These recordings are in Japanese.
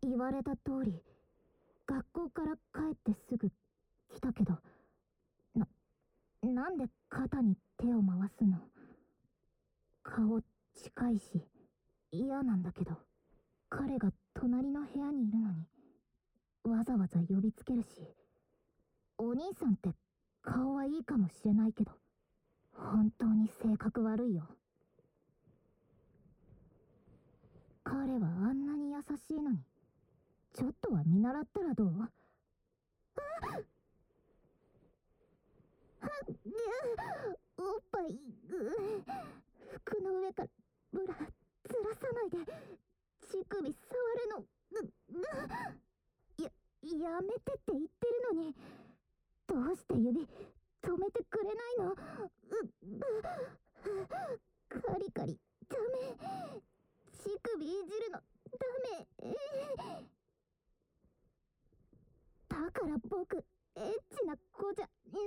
言われた通り学校から帰ってすぐ来たけど、なんで肩に手を回すの？顔近いし嫌なんだけど、彼が隣の部屋にいるのにわざわざ呼びつけるし、お兄さんって顔はいいかもしれないけど本当に性格悪いよ。彼はあんなに優しいのに、ちょっとは見習ったらどう？おっぱい服の上からブラずらさないで、乳首触るのやめてって言ってるのに、どうして指止めてくれないの？カリカリダメ、乳首いじるのダメ。だから僕エッチな子じゃない。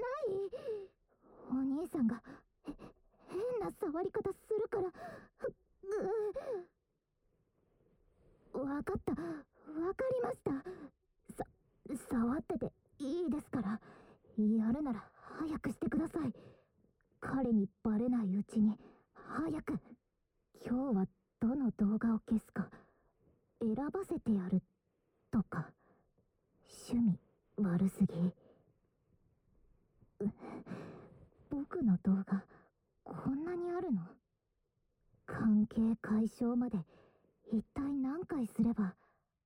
お兄さんが変な触り方するから。わかった、わかりました。触ってていいですから、やるなら早くしてください。彼にバレないうちに早く。今日はどの動画を消すか選ばせてやるとか。趣味悪すぎ。僕の動画こんなにあるの？関係解消まで一体何回すれば。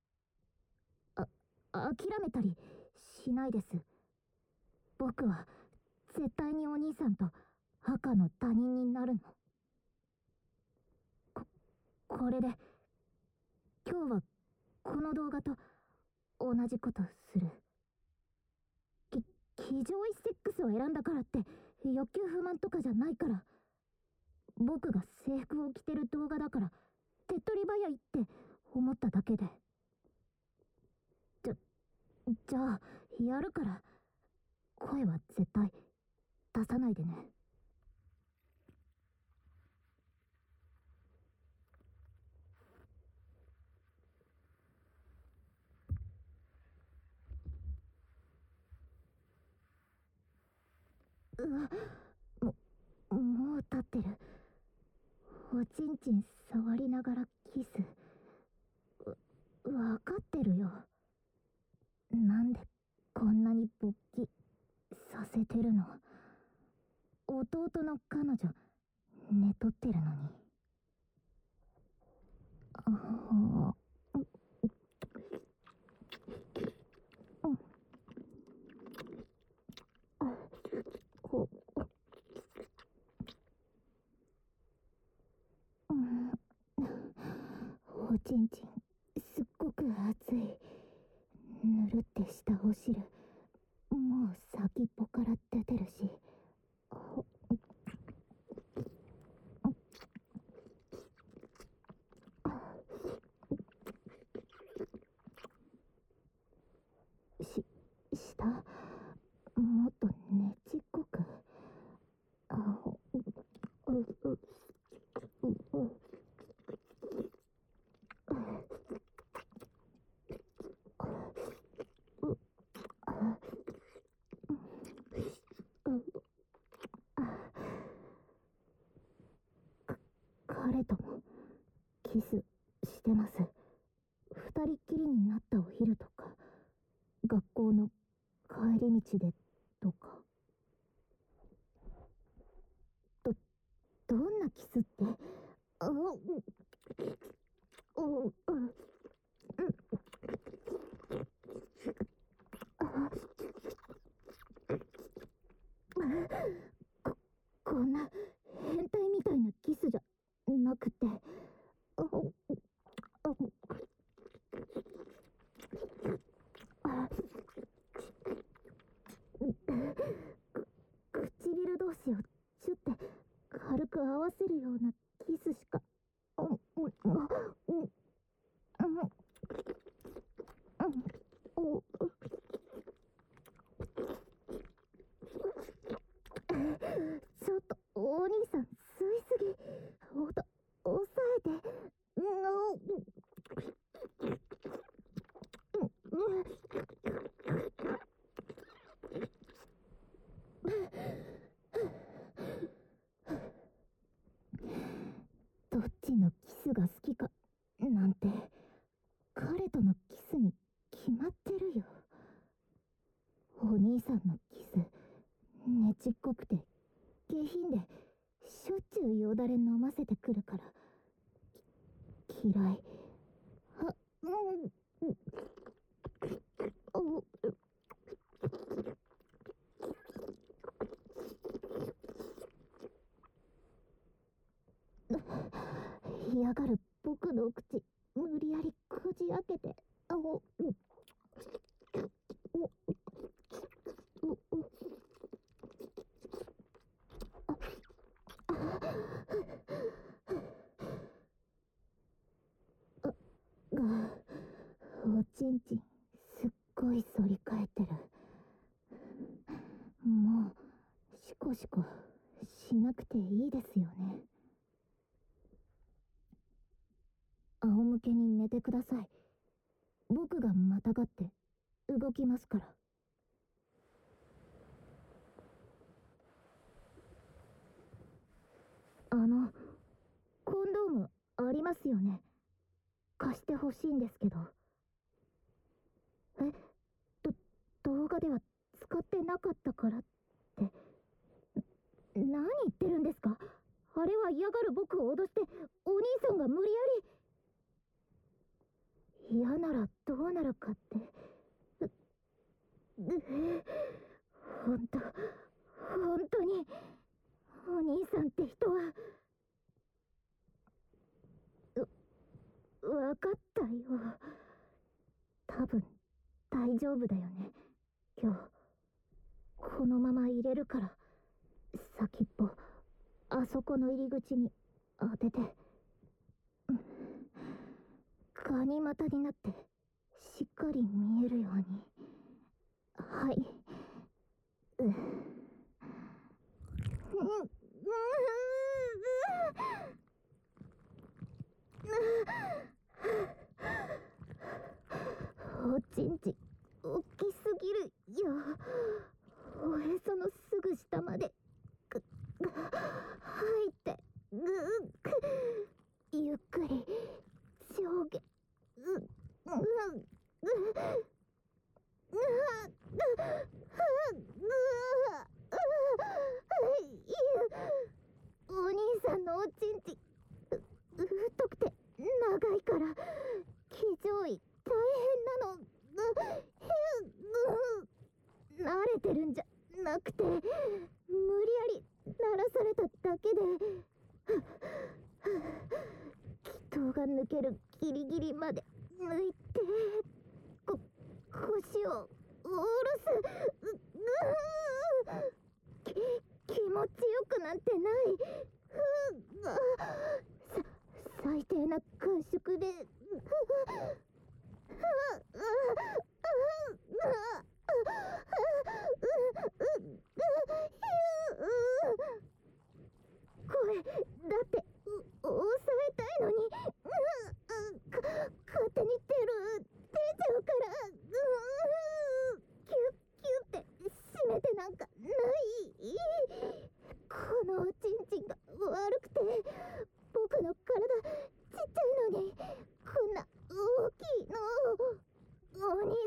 諦めたりしないです。僕は絶対にお兄さんと赤の他人になるの。これで今日はこの動画と同じことする。騎乗位セックスを選んだからって欲求不満とかじゃないから。僕が制服を着てる動画だから手っ取り早いって思っただけで。じゃあやるから、声は絶対出さないでね。もう立ってる。おちんちん触りながらキス。わかってるよ。なんでこんなに勃起させてるの？弟の彼女寝とってるのに。おちんちんすっごく熱い。ぬるってしたお汁もう先っぽから出てるし。下もっとねちっこく。彼ともキスしてます。二人っきりになったお昼とか、学校の帰り道でとか。どんなキスって？こんな変態みたいなキスじゃなくて。唇同士をチュって軽く合わせるようなキスしか。 嫌がる僕の口、無理やりこじ開けて、おちんちんすっごい反り返ってる。もうシコシコしなくていいですよね。仰向けに寝てください。僕がまたがって動きますから。コンドームありますよね。貸してほしいんですけど。動画では使ってなかったからって。何言ってるんですか？あれは嫌がる僕を脅してお兄さんが無理やり。嫌ならどうなるかって。本当にお兄さんって人は。わかったよ。多分大丈夫だよね。今日このまま入れるから、先っぽあそこの入り口に当てて、ガニ股になってしっかり見えるように。はい。おちんち大きすぎるよ。おへそのすぐ下まで入ってゆっくり上下お兄さんのおちんち太くて長いから騎乗位大変なの。慣れてるんじゃなくて、無理やり鳴らされただけで、気筒が抜けるギリギリまで抜いて、腰を下ろす。気持ちよくなんてない。最低な感触で。声だって抑えたいのに、勝手に出ちゃうから。キュッキュッって締めてなんかない。このおちんちんが悪くて、僕の体ちっちゃいのにこんな大きいの。お兄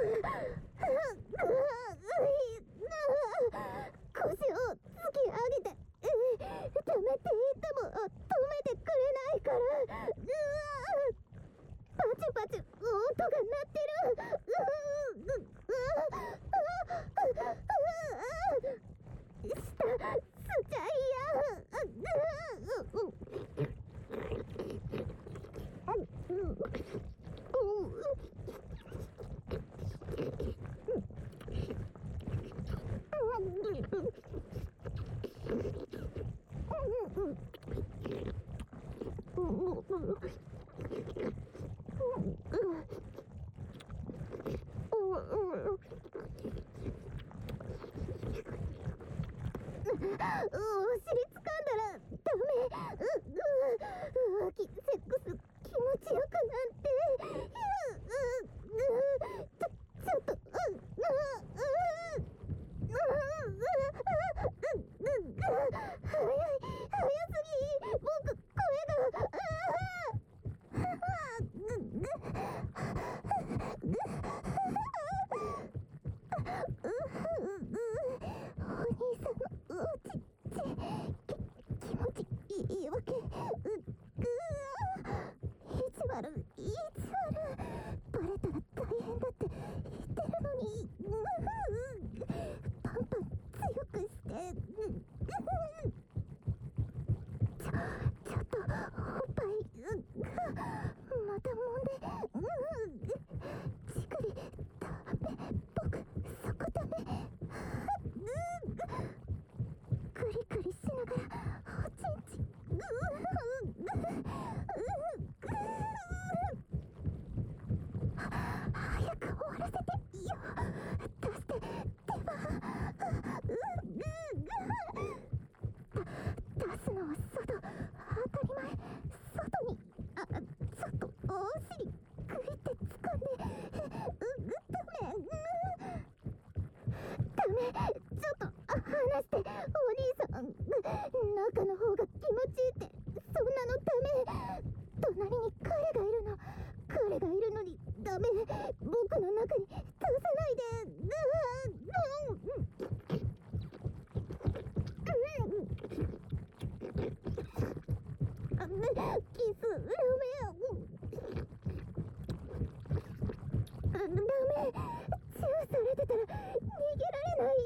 腰を突き上げて止めていても止めてくれないから、パチパチ音が鳴ってる。下スチャイお尻掴んだらダメ。浮気セックス気持ちよくなんて。ちょっと早すぎ。僕声がお兄さんのおちっち気持ちいいわけ。意地悪バレたら大変だって言ってるのに。パンパン強くして。ちょっとおっぱいまた揉んで。乳首ダメ。僕そこダメ。クリクリしながらおちんち早く終わらせてよ。出して手羽。出すのは外、当たり前。外にちょっとお尻グイって掴んで。ダメ。ちょっと離して。お兄さん中の方が気持ちいいって。そんなのダメ。隣に彼がいるの。彼がいるのにダメ。僕の中に出さないで。キスダメ。ダメ。チューされてたら逃げられない。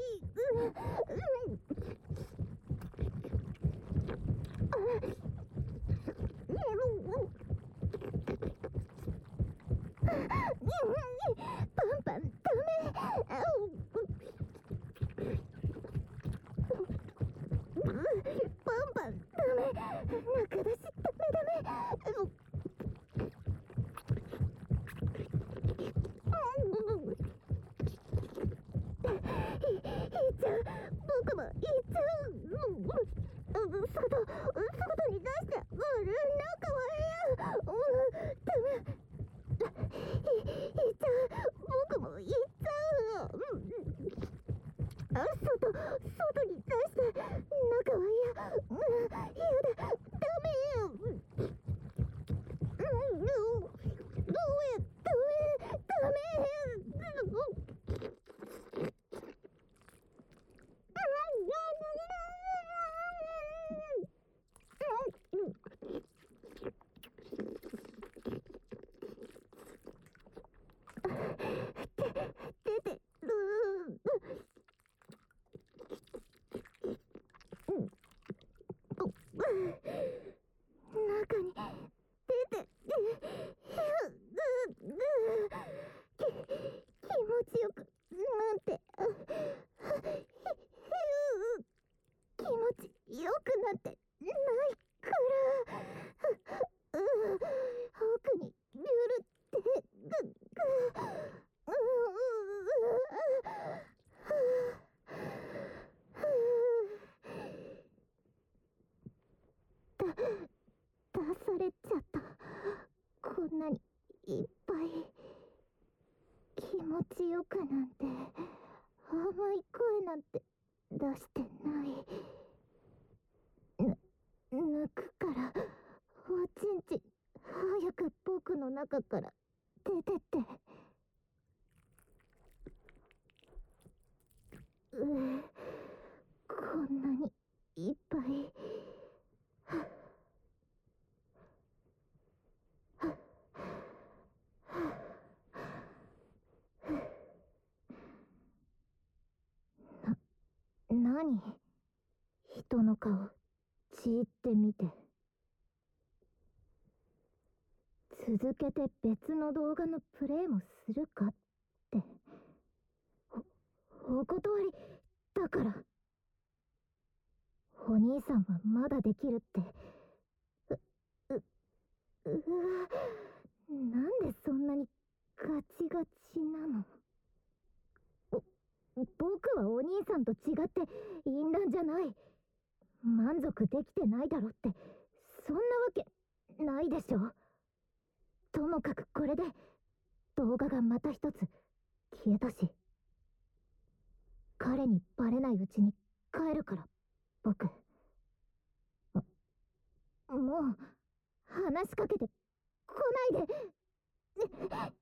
パンパンダメ。パンパンダメ。中出しダメ。いっちゃう。僕もいっちゃう。外に出して。中はダメ。いっちゃう。僕もいっちゃう。外に出して。中は嫌だ。ダメ。ダメ。出てる。中に出て気持ちよくなんて。気持ちよくなんてないから。奥にビュルって出されちゃった。こんなにいっぱい。気持ちよくなんて甘い声なんて出してない。抜くからおちんち早く僕の中から出てって。 人の顔じーって見て、続けて別の動画のプレイもするかって、お断りだから。お兄さんはまだできるって。うわ、なんでそんなにガチガチなの。僕はお兄さんと違って淫乱じゃない。満足できてないだろって、そんなわけないでしょ。ともかくこれで動画がまた一つ消えたし、彼にバレないうちに帰るから。僕もう話しかけてこないで。